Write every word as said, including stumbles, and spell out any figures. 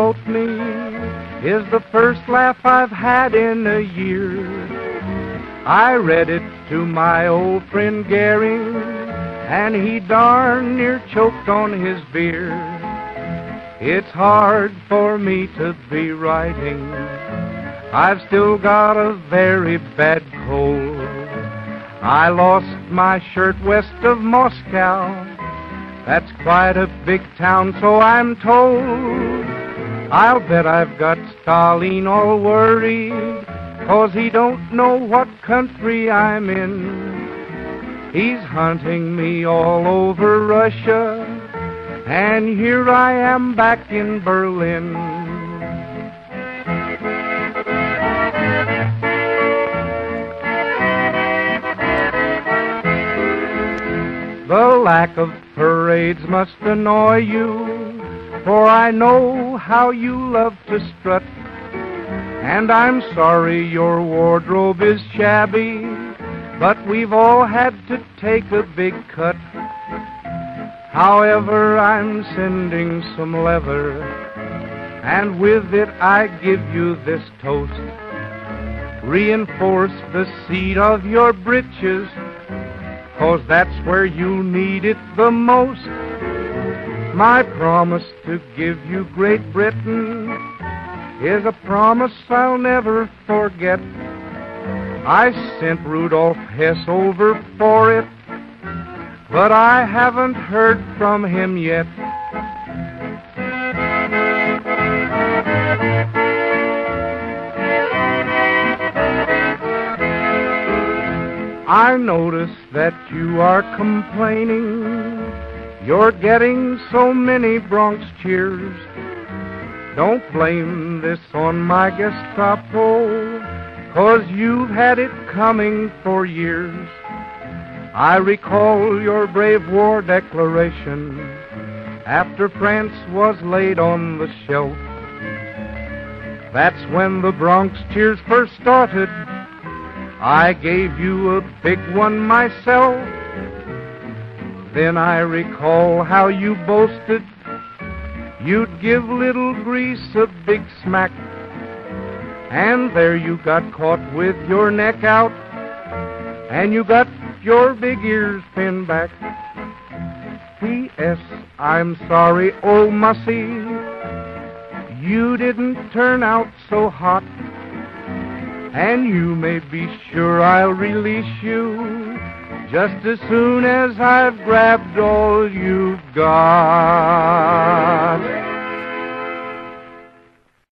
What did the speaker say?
wrote me is the first laugh I've had in a year. I read it to my old friend Gary, and he darn near choked on his beer. It's hard for me to be writing. I've still got a very bad cold. I lost my shirt west of Moscow. That's quite a big town, so I'm told. I'll bet I've got Stalin all worried, 'cause he don't know what country I'm in. He's hunting me all over Russia, and here I am back in Berlin. The lack of parades must annoy you, for I know how you love to strut. And I'm sorry your wardrobe is shabby, but we've all had to take a big cut. However, I'm sending some leather, and with it I give you this toast. Reinforce the seat of your breeches, 'cause that's where you need it the most. My promise to give you Great Britain is a promise I'll never forget. I sent Rudolf Hess over for it, but I haven't heard from him yet. I notice that you are complaining you're getting so many Bronx cheers. Don't blame this on my Gestapo, 'cause you've had it coming for years. I recall your brave war declaration after France was laid on the shelf. That's when the Bronx cheers first started. I gave you a big one myself. Then I recall how you boasted you'd give Little Greece a big smack. And there you got caught with your neck out, and you got your big ears pinned back. P S I'm sorry, old Mussy, you didn't turn out so hot. And you may be sure I'll release you just as soon as I've grabbed all you've got.